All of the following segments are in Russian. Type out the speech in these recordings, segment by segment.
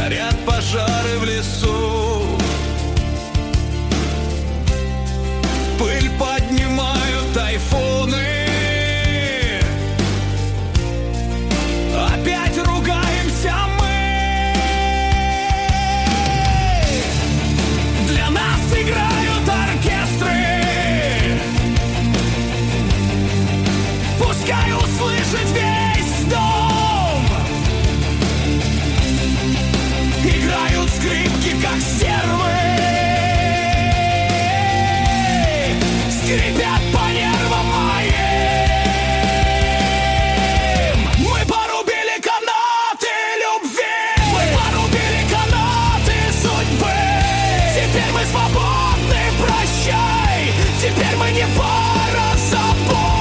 горят пожары в лесу. Пыль поднимают тайфуны. Опять ругаемся мы. Для нас играют оркестры. Пускай услышит весь дом. Играют скрипки, как стервы. Скрипят по нервам моим. Мы порубили канаты любви. Мы порубили канаты судьбы. Теперь мы свободны, прощай. Теперь мы не пара забот.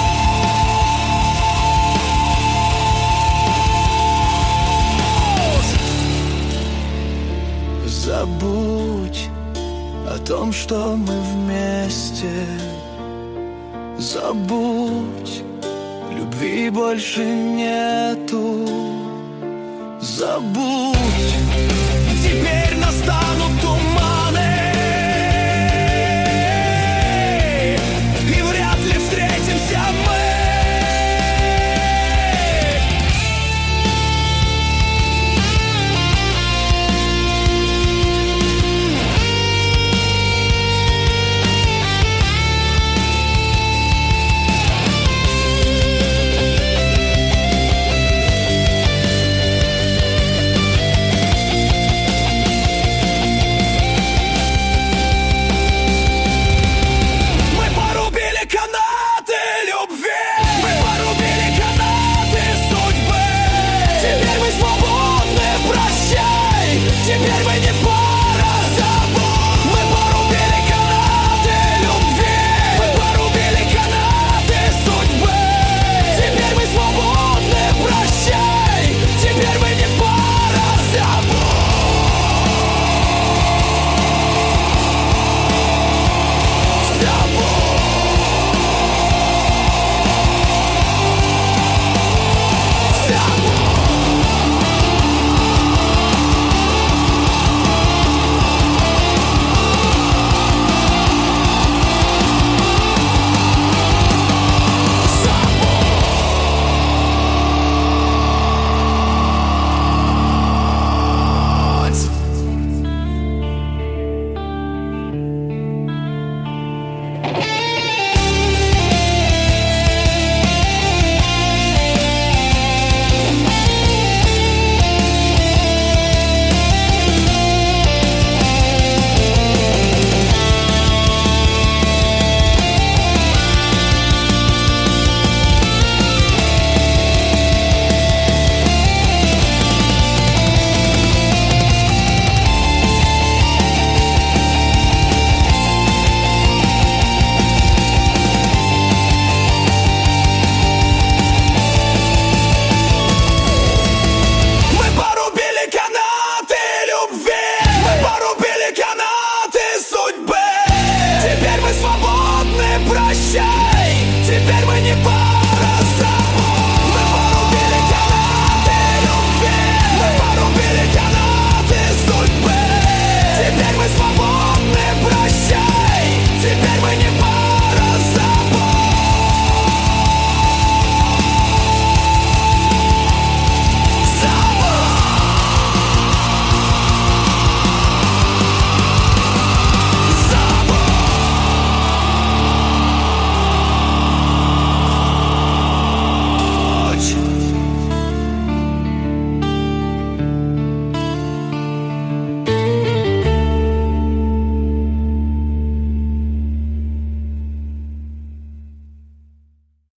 Забудь о том, что мы вместе. Забудь, любви больше нету. Забудь